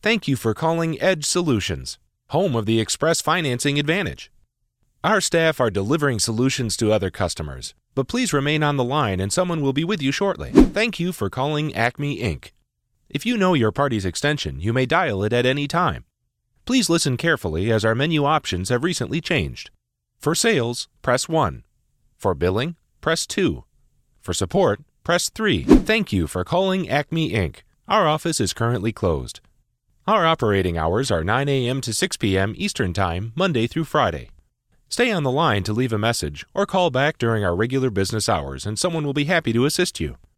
Thank you for calling Edge Solutions, home of the Express Financing Advantage. Our staff are delivering solutions to other customers, but please remain on the line and someone will be with you shortly. Thank you for calling Acme Inc. If you know your party's extension, you may dial it at any time. Please listen carefully as our menu options have recently changed. For sales, press 1. For billing, press 2. For support, press 3. Thank you for calling Acme Inc. Our office is currently closed. Our operating hours are 9 a.m. to 6 p.m. Eastern Time, Monday through Friday. Stay on the line to leave a message or call back during our regular business hours and someone will be happy to assist you.